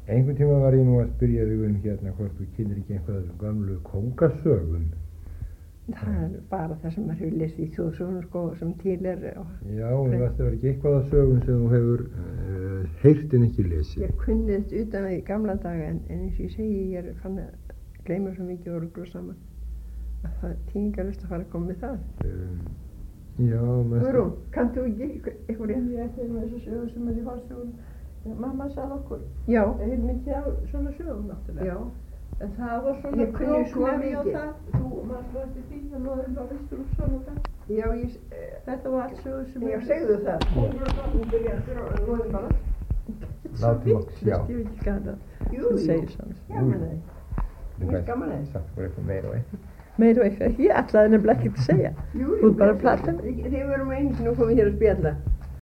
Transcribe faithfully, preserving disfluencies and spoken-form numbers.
Einhvern tíma var ég nú að spyrja þig um hérna hvort þú kynir ekki einhvað af þessum gamlu kóngasögum. Það er bara það sem maður hefur lesið í þjóðsögunum sko, sem til er. Já, en það var ekki eitthvað af sögum sem þú hefur uh, heyrt en ekki lesið. Ég kunni þetta utan að í gamla daga, en, en eins og ég segi, ég er fann að gleyma svo mikið og rugla saman. Að það er tíningarlust að fara að koma með það. Um, já, mest... Guðrún, kannt þú ekki eitthvað rétt? Ég ætti með þessu sögur sem er í hálfsögun. Mamma sagði okkur. Já. Það er mikið af svona sögum náttúrulega. Já. En það var svona króknefni á það. Þú, maður rætti því að nú erum það vistur úr svona það. Já, ég... Eh, þetta var allt sögur sem... Já, segðu það. Hún var það, hún byrjaði að þurra og það var bara... Látum okkur sjá. Ég veit ekki hvað það. Jú, jú. Segir svona. Gaman að þið. Ég er gaman að þið. Sagt fyrir eitthvað meira og eitthvað. Meira og eitthvað? Ég ætlaði nefnilega ekki að segja. Jú, jú. Þú bara platan. Þið verum einu sem nú komið hér að spjalla.